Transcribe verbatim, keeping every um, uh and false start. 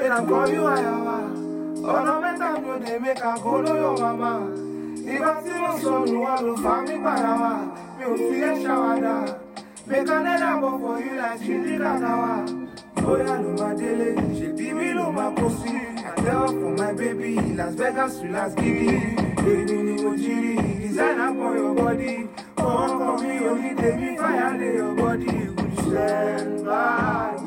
Then I'm call you Ayawa. Oh, no matter no, they make a go to your mama. If I see my son, you want to find me Parawa. Me will feel shower down. Make another go for you like she did that hour. Oh, yeah, no, my daily. She be me, no, my pussy. I tell for my baby. Las Vegas to Las Giddy. Baby, ni Ojiri. Designer for your body. Oh, for me, only take me fire, lay your body. Would you stand by?